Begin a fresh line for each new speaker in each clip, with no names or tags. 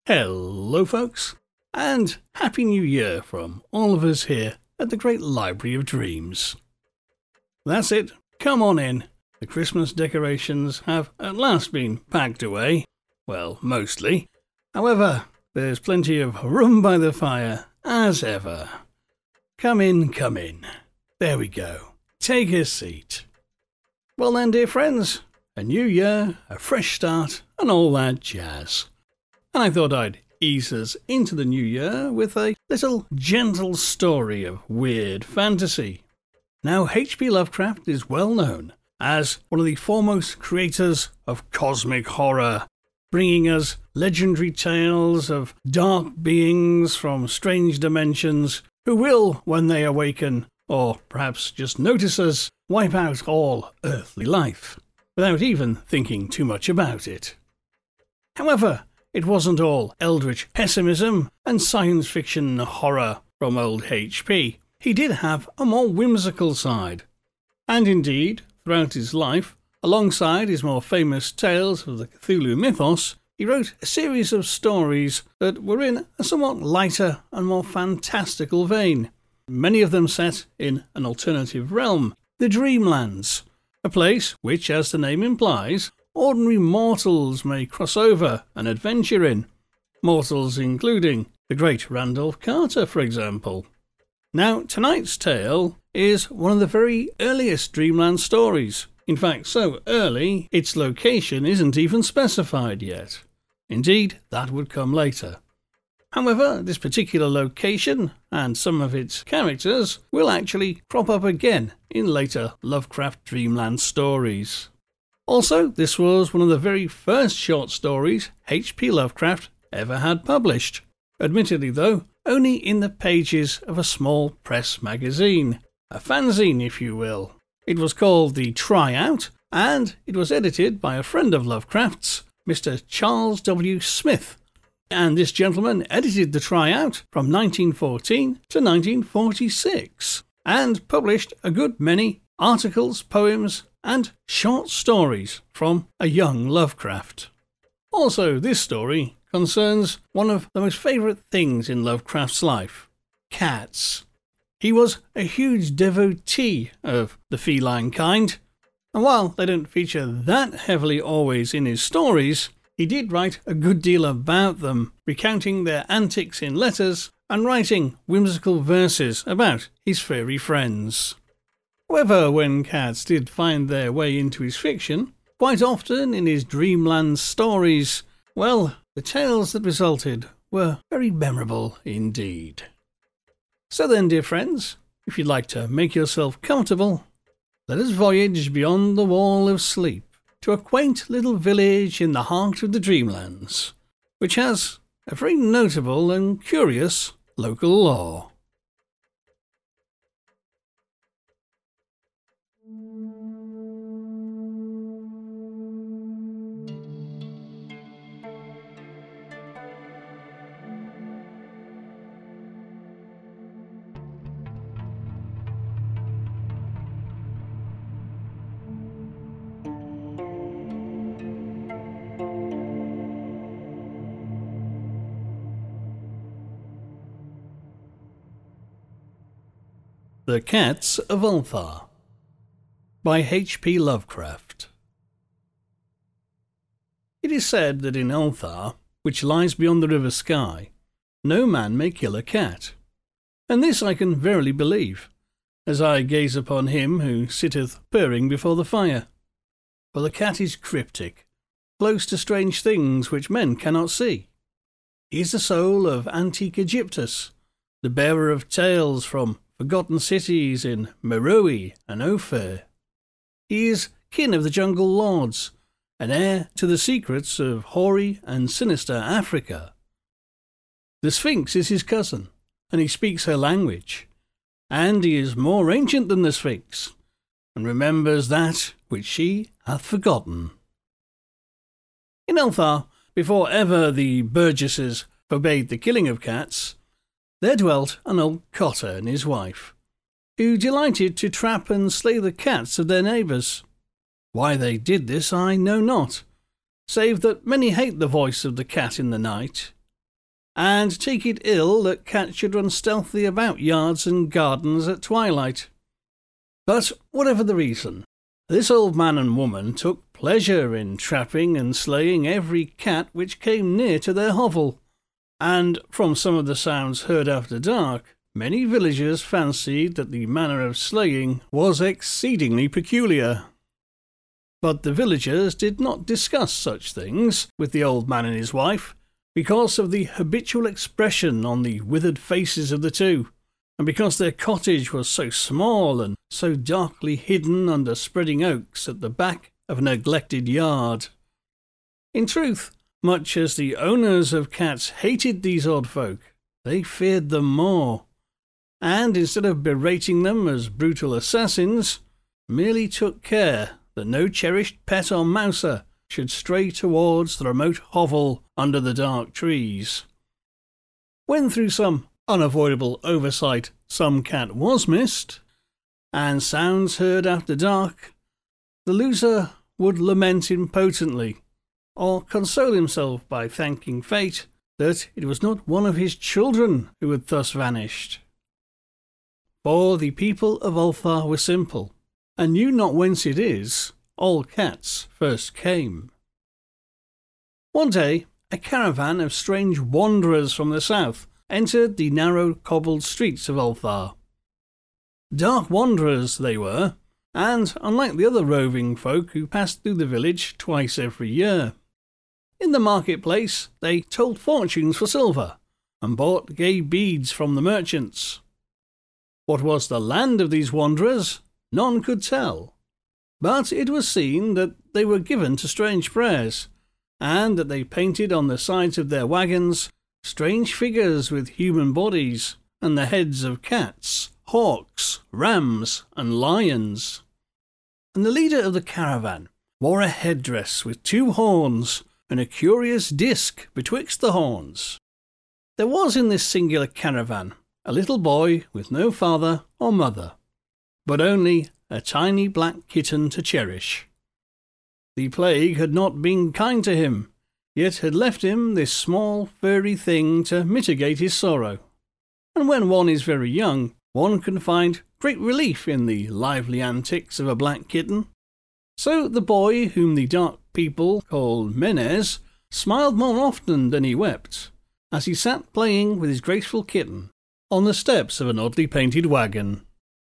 Hello folks, and Happy New Year from all of us here at the Great Library of Dreams. That's it, come on in. The Christmas decorations have at last been packed away. Well, mostly. However, there's plenty of room by the fire, as ever. Come in, come in. There we go. Take a seat. Well then, dear friends, a new year, a fresh start, and all that jazz. And I thought I'd ease us into the new year with a little gentle story of weird fantasy. Now, H.P. Lovecraft is well known as one of the foremost creators of cosmic horror, bringing us legendary tales of dark beings from strange dimensions who will, when they awaken, or perhaps just notice us, wipe out all earthly life, without even thinking too much about it. However, it wasn't all eldritch pessimism and science fiction horror from old H.P. He did have a more whimsical side. And indeed, throughout his life, alongside his more famous tales of the Cthulhu mythos, he wrote a series of stories that were in a somewhat lighter and more fantastical vein, many of them set in an alternative realm, the Dreamlands, a place which, as the name implies, ordinary mortals may cross over and adventure in. Mortals including the great Randolph Carter, for example. Now, tonight's tale is one of the very earliest Dreamland stories. In fact, so early, its location isn't even specified yet. Indeed, that would come later. However, this particular location and some of its characters will actually crop up again in later Lovecraft Dreamland stories. Also, this was one of the very first short stories H.P. Lovecraft ever had published. Admittedly, though, only in the pages of a small press magazine. A fanzine, if you will. It was called The Tryout, and it was edited by a friend of Lovecraft's, Mr. Charles W. Smith. And this gentleman edited The Tryout from 1914 to 1946, and published a good many articles, poems, and short stories from a young Lovecraft. Also, this story concerns one of the most favourite things in Lovecraft's life, cats. He was a huge devotee of the feline kind, and while they don't feature that heavily always in his stories, he did write a good deal about them, recounting their antics in letters and writing whimsical verses about his furry friends. However, when cats did find their way into his fiction, quite often in his Dreamland stories, well, the tales that resulted were very memorable indeed. So then, dear friends, if you'd like to make yourself comfortable, let us voyage beyond the wall of sleep to a quaint little village in the heart of the Dreamlands, which has a very notable and curious local law. The Cats of Ulthar by H.P. Lovecraft. It is said that in Ulthar, which lies beyond the river Skye, no man may kill a cat. And this I can verily believe, as I gaze upon him who sitteth purring before the fire. For the cat is cryptic, close to strange things which men cannot see. He is the soul of antique Egyptus, the bearer of tales from forgotten cities in Meroe and Ophir. He is kin of the jungle lords, and heir to the secrets of hoary and sinister Africa. The Sphinx is his cousin, and he speaks her language, and he is more ancient than the Sphinx, and remembers that which she hath forgotten. In Ulthar, before ever the burgesses forbade the killing of cats, there dwelt an old cotter and his wife, who delighted to trap and slay the cats of their neighbours. Why they did this I know not, save that many hate the voice of the cat in the night, and take it ill that cats should run stealthily about yards and gardens at twilight. But whatever the reason, this old man and woman took pleasure in trapping and slaying every cat which came near to their hovel, and from some of the sounds heard after dark, many villagers fancied that the manner of slaying was exceedingly peculiar. But the villagers did not discuss such things with the old man and his wife, because of the habitual expression on the withered faces of the two, and because their cottage was so small and so darkly hidden under spreading oaks at the back of a neglected yard. In truth, much as the owners of cats hated these odd folk, they feared them more, and instead of berating them as brutal assassins, merely took care that no cherished pet or mouser should stray towards the remote hovel under the dark trees. When through some unavoidable oversight some cat was missed, and sounds heard after dark, the loser would lament impotently, or console himself by thanking fate that it was not one of his children who had thus vanished. For the people of Ulthar were simple, and knew not whence it is all cats first came. One day, a caravan of strange wanderers from the south entered the narrow cobbled streets of Ulthar. Dark wanderers they were, and unlike the other roving folk who passed through the village twice every year. In the marketplace they told fortunes for silver, and bought gay beads from the merchants. What was the land of these wanderers, none could tell, but it was seen that they were given to strange prayers, and that they painted on the sides of their wagons strange figures with human bodies and the heads of cats, hawks, rams, and lions. And the leader of the caravan wore a headdress with 2 horns and a curious disc betwixt the horns. There was in this singular caravan a little boy with no father or mother, but only a tiny black kitten to cherish. The plague had not been kind to him, yet had left him this small furry thing to mitigate his sorrow. And when one is very young, one can find great relief in the lively antics of a black kitten. So the boy, whom the dark people called Menez, smiled more often than he wept, as he sat playing with his graceful kitten on the steps of an oddly painted wagon.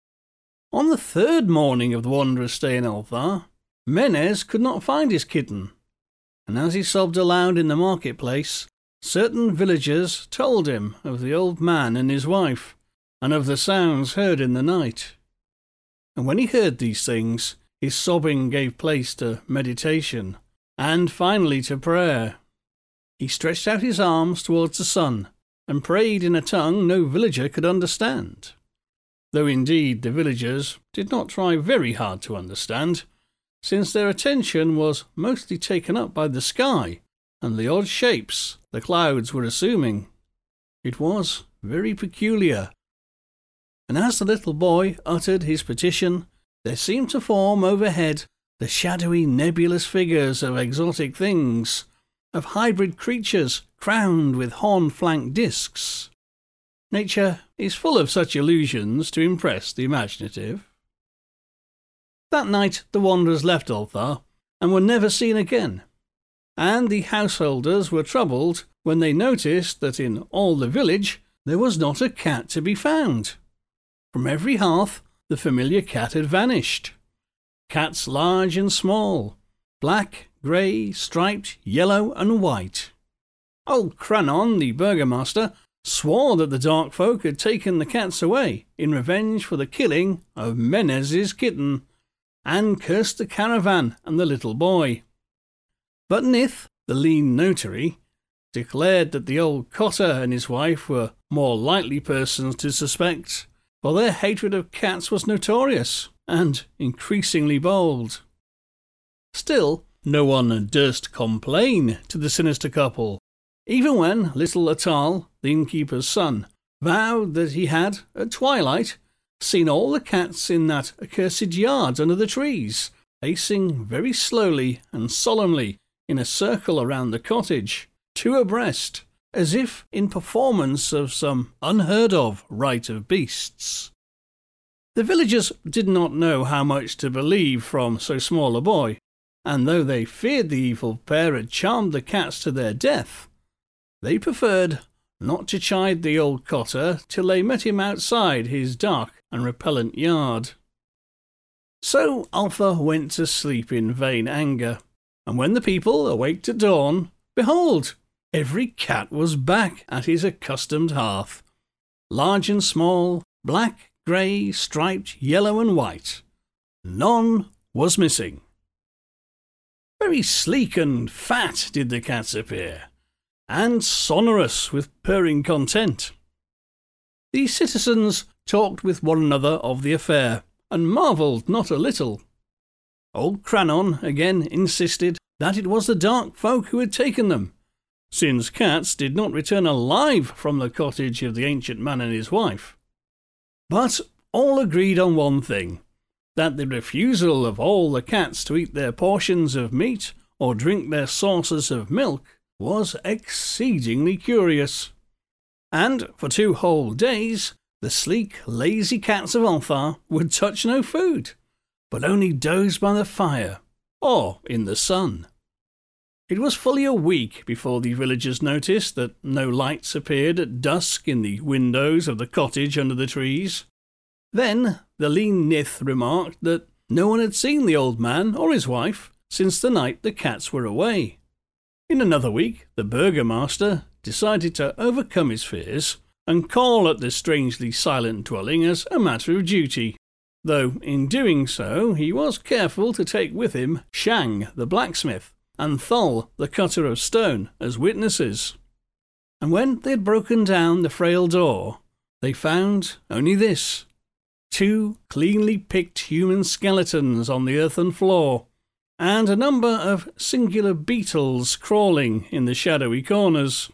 On the 3rd morning of the wanderer's stay in Ulthar, Menez could not find his kitten, and as he sobbed aloud in the marketplace, certain villagers told him of the old man and his wife, and of the sounds heard in the night. And when he heard these things, his sobbing gave place to meditation, and finally to prayer. He stretched out his arms towards the sun, and prayed in a tongue no villager could understand, though indeed the villagers did not try very hard to understand, since their attention was mostly taken up by the sky and the odd shapes the clouds were assuming. It was very peculiar. And as the little boy uttered his petition, there seemed to form overhead the shadowy nebulous figures of exotic things, of hybrid creatures crowned with horn-flanked discs. Nature is full of such illusions to impress the imaginative. That night the wanderers left Ulthar, and were never seen again, and the householders were troubled when they noticed that in all the village there was not a cat to be found. From every hearth the familiar cat had vanished. Cats large and small, black, grey, striped, yellow and white. Old Cranon, the burgomaster, swore that the dark folk had taken the cats away in revenge for the killing of Menez's kitten, and cursed the caravan and the little boy. But Nith, the lean notary, declared that the old cotter and his wife were more likely persons to suspect, for their hatred of cats was notorious and increasingly bold. Still, no one durst complain to the sinister couple, even when little Atal, the innkeeper's son, vowed that he had, at twilight, seen all the cats in that accursed yard under the trees, pacing very slowly and solemnly in a circle around the cottage, 2 abreast, as if in performance of some unheard-of rite of beasts. The villagers did not know how much to believe from so small a boy, and though they feared the evil pair had charmed the cats to their death, they preferred not to chide the old cotter till they met him outside his dark and repellent yard. So Ulfar went to sleep in vain anger, and when the people awaked at dawn, behold, every cat was back at his accustomed hearth, large and small, black, grey, striped, yellow and white. None was missing. Very sleek and fat did the cats appear, and sonorous with purring content. The citizens talked with one another of the affair, and marvelled not a little. Old Crannon again insisted that it was the dark folk who had taken them, since cats did not return alive from the cottage of the ancient man and his wife. But all agreed on one thing, that the refusal of all the cats to eat their portions of meat or drink their saucers of milk was exceedingly curious. And for 2 whole days the sleek, lazy cats of Ulfar would touch no food, but only doze by the fire or in the sun. It was fully a week before the villagers noticed that no lights appeared at dusk in the windows of the cottage under the trees. Then the lean Nith remarked that no one had seen the old man or his wife since the night the cats were away. In another week, the burgomaster decided to overcome his fears and call at the strangely silent dwelling as a matter of duty, though in doing so he was careful to take with him Shang the blacksmith and Thul the cutter of stone as witnesses. And when they had broken down the frail door, they found only this: 2 cleanly picked human skeletons on the earthen floor, and a number of singular beetles crawling in the shadowy corners.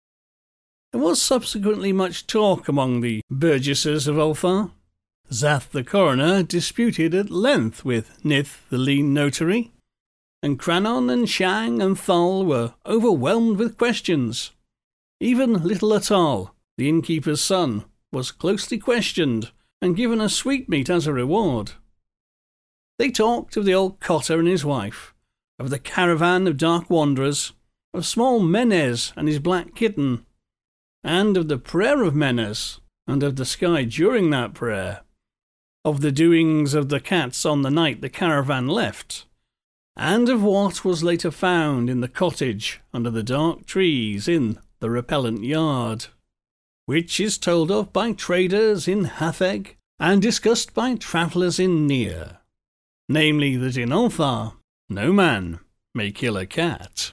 There was subsequently much talk among the burgesses of Ulfar. Zath the coroner disputed at length with Nith the lean notary, and Crannon and Shang and Thul were overwhelmed with questions. Even little Atal, the innkeeper's son, was closely questioned and given a sweetmeat as a reward. They talked of the old cotter and his wife, of the caravan of dark wanderers, of small Menez and his black kitten, and of the prayer of Menez, and of the sky during that prayer, of the doings of the cats on the night the caravan left, and of what was later found in the cottage under the dark trees in the repellent yard, which is told of by traders in Hatheg and discussed by travellers in Nir, namely that in Ulfar no man may kill a cat.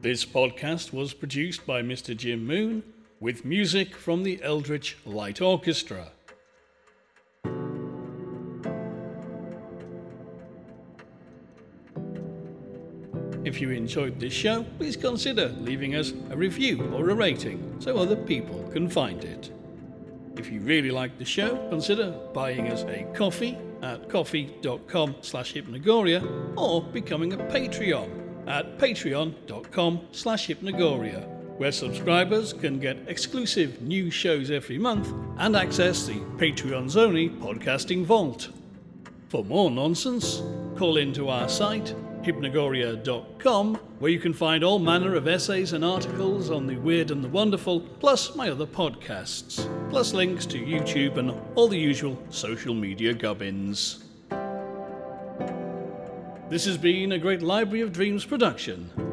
This podcast was produced by Mr. Jim Moon, with music from the Eldritch Light Orchestra. If you enjoyed this show, please consider leaving us a review or a rating so other people can find it. If you really like the show, consider buying us a coffee at coffee.com/Hypnagoria or becoming a Patreon at patreon.com/Hypnagoria, where subscribers can get exclusive new shows every month and access the Patreon's only podcasting vault. For more nonsense, call into our site hypnagoria.com, where you can find all manner of essays and articles on the weird and the wonderful, plus my other podcasts, plus links to YouTube and all the usual social media gubbins. This has been a Great Library of Dreams production.